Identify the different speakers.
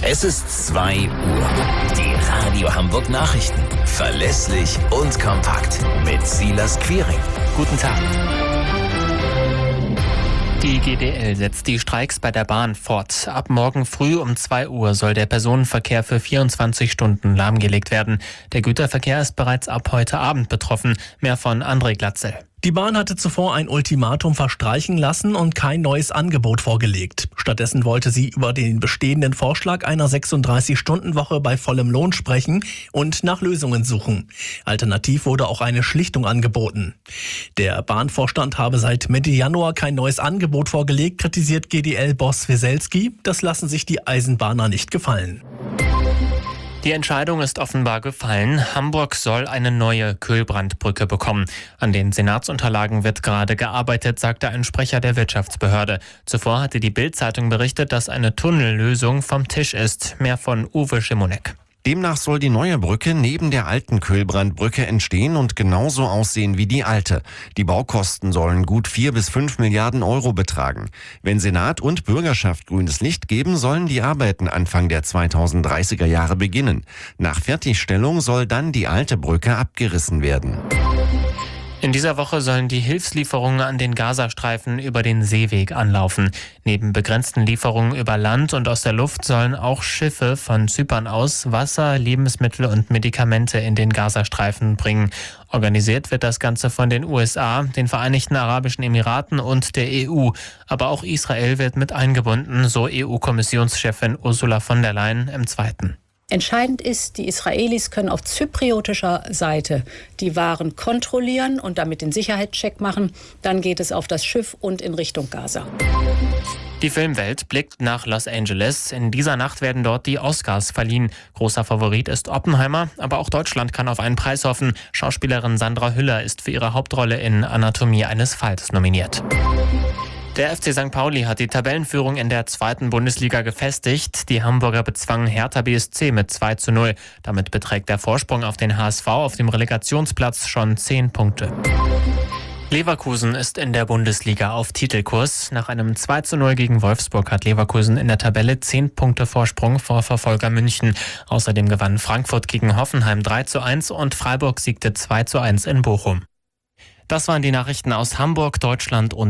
Speaker 1: Es ist 2 Uhr. Die Radio Hamburg Nachrichten. Verlässlich und kompakt. Mit Silas Quiring. Guten Tag.
Speaker 2: Die GDL setzt die Streiks bei der Bahn fort. Ab morgen früh um 2 Uhr soll der Personenverkehr für 24 Stunden lahmgelegt werden. Der Güterverkehr ist bereits ab heute Abend betroffen. Mehr von André Glatzel.
Speaker 3: Die Bahn hatte zuvor ein Ultimatum verstreichen lassen und kein neues Angebot vorgelegt. Stattdessen wollte sie über den bestehenden Vorschlag einer 36-Stunden-Woche bei vollem Lohn sprechen und nach Lösungen suchen. Alternativ wurde auch eine Schlichtung angeboten. Der Bahnvorstand habe seit Mitte Januar kein neues Angebot vorgelegt, kritisiert GDL-Boss Wieselski. Das lassen sich die Eisenbahner nicht gefallen.
Speaker 2: Die Entscheidung ist offenbar gefallen. Hamburg soll eine neue Kühlbrandbrücke bekommen. An den Senatsunterlagen wird gerade gearbeitet, sagte ein Sprecher der Wirtschaftsbehörde. Zuvor hatte die Bild-Zeitung berichtet, dass eine Tunnellösung vom Tisch ist. Mehr von Uwe Schimonek.
Speaker 4: Demnach soll die neue Brücke neben der alten Kühlbrandbrücke entstehen und genauso aussehen wie die alte. Die Baukosten sollen gut 4 bis 5 Milliarden Euro betragen. Wenn Senat und Bürgerschaft grünes Licht geben, sollen die Arbeiten Anfang der 2030er Jahre beginnen. Nach Fertigstellung soll dann die alte Brücke abgerissen werden.
Speaker 2: In dieser Woche sollen die Hilfslieferungen an den Gazastreifen über den Seeweg anlaufen. Neben begrenzten Lieferungen über Land und aus der Luft sollen auch Schiffe von Zypern aus Wasser, Lebensmittel und Medikamente in den Gazastreifen bringen. Organisiert wird das Ganze von den USA, den Vereinigten Arabischen Emiraten und der EU. Aber auch Israel wird mit eingebunden, so EU-Kommissionschefin Ursula von der Leyen im Zweiten.
Speaker 5: Entscheidend ist, die Israelis können auf zypriotischer Seite die Waren kontrollieren und damit den Sicherheitscheck machen. Dann geht es auf das Schiff und in Richtung Gaza.
Speaker 2: Die Filmwelt blickt nach Los Angeles. In dieser Nacht werden dort die Oscars verliehen. Großer Favorit ist Oppenheimer, aber auch Deutschland kann auf einen Preis hoffen. Schauspielerin Sandra Hüller ist für ihre Hauptrolle in Anatomie eines Falls nominiert. Der FC St. Pauli hat die Tabellenführung in der 2. Bundesliga gefestigt. Die Hamburger bezwangen Hertha BSC mit 2:0. Damit beträgt der Vorsprung auf den HSV auf dem Relegationsplatz schon 10 Punkte. Leverkusen ist in der Bundesliga auf Titelkurs. Nach einem 2:0 gegen Wolfsburg hat Leverkusen in der Tabelle 10 Punkte Vorsprung vor Verfolger München. Außerdem gewann Frankfurt gegen Hoffenheim 3:1 und Freiburg siegte 2:1 in Bochum. Das waren die Nachrichten aus Hamburg, Deutschland und